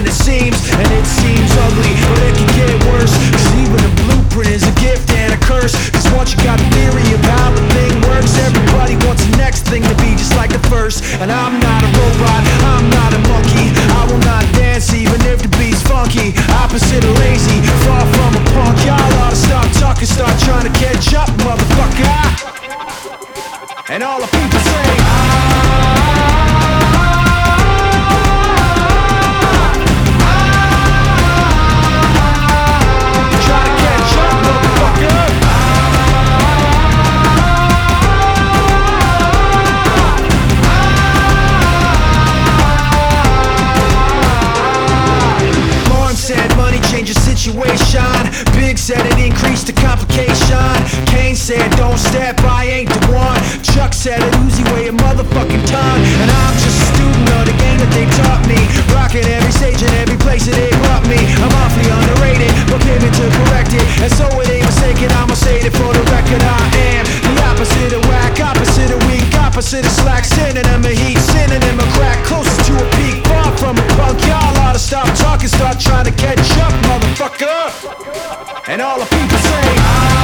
than it seems. And it seems ugly, but it can get worse. Cause even a blueprint is a gift and a curse. Cause once you got a theory of how the thing works, everybody wants the next thing to be just like the first. And I'm not a robot, I'm not a monkey. I will not dance even if the beat's funky. Opposite of lazy, far from a punk. Y'all ought to stop talking, start trying to catch up, motherfucker. And all the people say try to catch up, motherfucker. Lauren said money changes situation. Big said it increased the complication. Kane said don't step, I ain't the one. Chuck said it Uzi weigh a motherfucking ton. And I'm just a student of the game that they taught me. Rocking every stage and every place that they brought me. I'm awfully underrated, but pivot to correct it. And so it ain't mistaken, I'ma say it for the record. I am the opposite of whack, opposite of weak, opposite of slack. Synonym of heat, synonym of crack. Closest to a peak, far from a punk. Y'all ought to stop talking, start trying to catch up, motherfucker. And all the people say